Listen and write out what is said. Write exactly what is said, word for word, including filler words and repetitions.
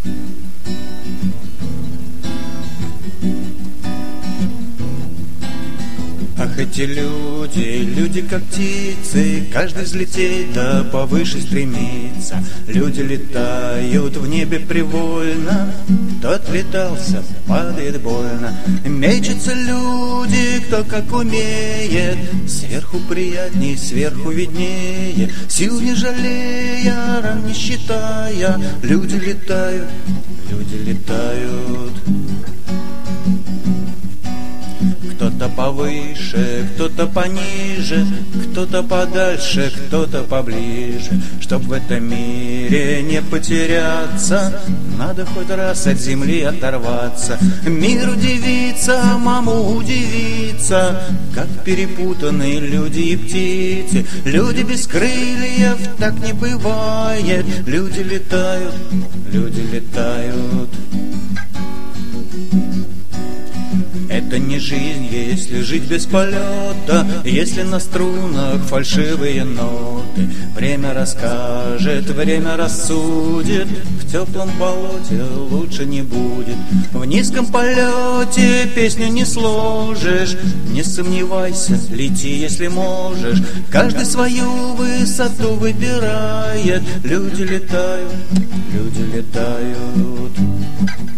Ах, эти люди, люди как птицы, каждый взлететь да повыше стремится. Люди летают в небе привольно, кто отлетался, падает больно. Мечутся люди, кто как умеет, сверху приятней, сверху виднее. Сил не жалея, ран не считая, люди летают, люди летают. Кто-то повыше, кто-то пониже, кто-то подальше, кто-то поближе. Чтоб в этом мире не потеряться, надо хоть раз от земли оторваться. Мир удивится, маму удивится, как перепутаны люди и птицы. Люди без крыльев так не бывает. Люди летают, люди летают. Это не жизнь, если жить без полета, если на струнах фальшивые ноты. Время расскажет, время рассудит, в теплом полете лучше не будет. В низком полете песню не сложишь, не сомневайся, лети, если можешь. Каждый свою высоту выбирает. Люди летают, люди летают.